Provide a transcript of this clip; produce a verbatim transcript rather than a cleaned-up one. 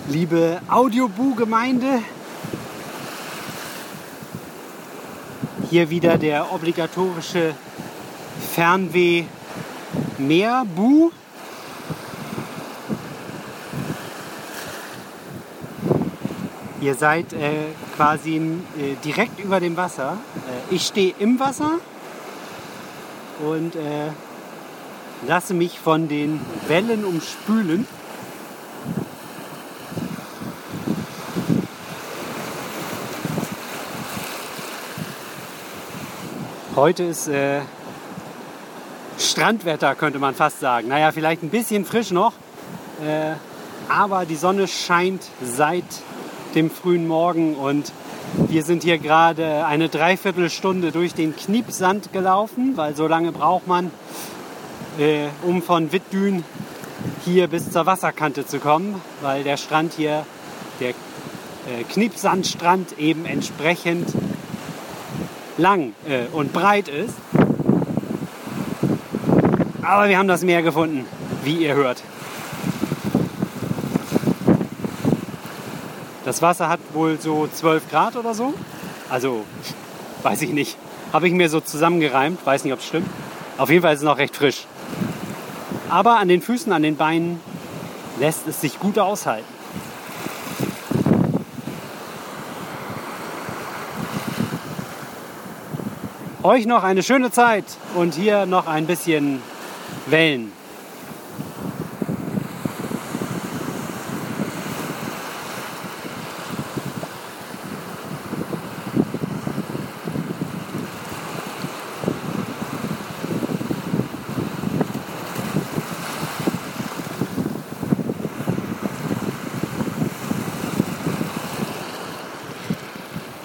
Liebe Audiobu-Gemeinde, hier wieder der obligatorische Fernweh-Meer-Bu. Ihr seid äh, quasi äh, direkt über dem Wasser. Äh, ich stehe im Wasser und äh, lasse mich von den Wellen umspülen. Heute ist äh, Strandwetter, könnte man fast sagen. Naja, vielleicht ein bisschen frisch noch, äh, aber die Sonne scheint seit dem frühen Morgen und wir sind hier gerade eine Dreiviertelstunde durch den Kniepsand gelaufen, weil so lange braucht man, äh, um von Wittdün hier bis zur Wasserkante zu kommen, weil der Strand hier, der äh, Kniepsandstrand eben entsprechend lang äh, und breit ist. Aber wir haben das Meer gefunden, wie ihr hört. Das Wasser hat wohl so zwölf Grad oder so. Also, weiß ich nicht. Habe ich mir so zusammengereimt. Weiß nicht, ob es stimmt. Auf jeden Fall ist es noch recht frisch. Aber an den Füßen, an den Beinen lässt es sich gut aushalten. Euch noch eine schöne Zeit und hier noch ein bisschen Wellen.